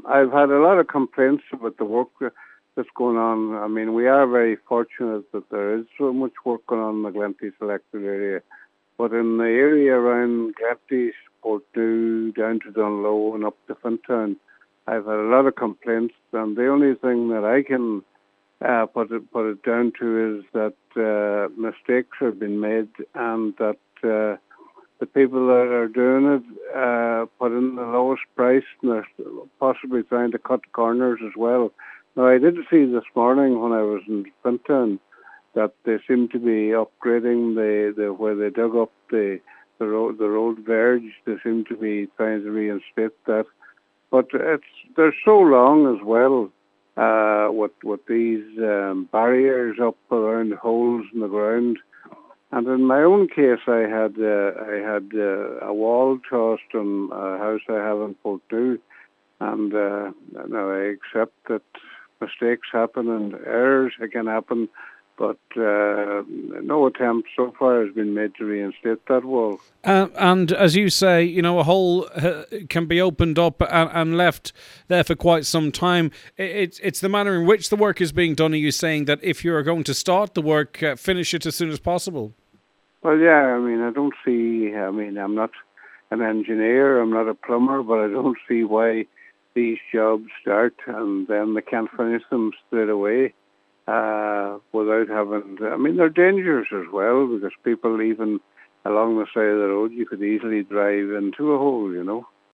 I've had a lot of complaints about the work that's going on. I mean, we are very fortunate that there is so much work going on in the Glenty selected area. But in the area around Glenty, Portnew, down to Dunlow and up to Fintown, I've had a lot of complaints. And the only thing that I can put it down to is that mistakes have been made and that the people that are doing it put in the lowest price and they're possibly trying to cut corners as well. Now, I did see this morning when I was in Fintown that they seem to be upgrading the where they dug up the road verge. They seem to be trying to reinstate that. But they're so long as well with these barriers up around holes in the ground. And in my own case, I had a wall tossed on a house I have in Portnew, and now I accept that mistakes happen and errors can happen, but no attempt so far has been made to reinstate that wall. And as you say, a hole can be opened up and left there for quite some time. It's the manner in which the work is being done. Are you saying that if you're going to start the work, finish it as soon as possible? Well, yeah, I mean, I'm not an engineer, I'm not a plumber, but I don't see why these jobs start and then they can't finish them straight away without having... they're dangerous as well because people, even along the side of the road, you could easily drive into a hole,